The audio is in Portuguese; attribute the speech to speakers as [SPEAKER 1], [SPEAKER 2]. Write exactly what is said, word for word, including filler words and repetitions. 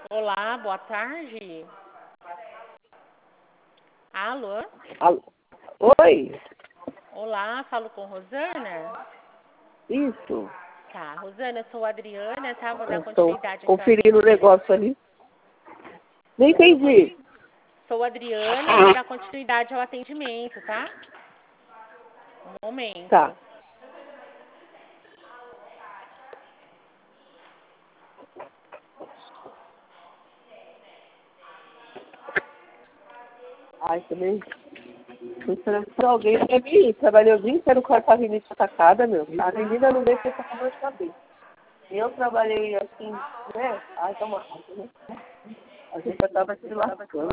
[SPEAKER 1] Olá, boa tarde. Alô?
[SPEAKER 2] Alô? Oi?
[SPEAKER 1] Olá, falo com Rosana?
[SPEAKER 2] Isso.
[SPEAKER 1] Tá, Rosana, eu sou a Adriana, tá? Vou dar
[SPEAKER 2] Eu estou
[SPEAKER 1] continuidade aqui ao
[SPEAKER 2] conferindo o
[SPEAKER 1] atendimento.
[SPEAKER 2] negócio ali. Não entendi.
[SPEAKER 1] Sou a Adriana, vou dar continuidade ao atendimento, tá? Um momento.
[SPEAKER 2] Tá. Ai, também. Tô esperando por alguém pra mim ir. Trabalhei o dia inteiro com a rinite atacada, meu. A menina não deixa essa conversa saber. Eu trabalhei assim, né? Ai, toma raiva, né? A gente já tava se lascando.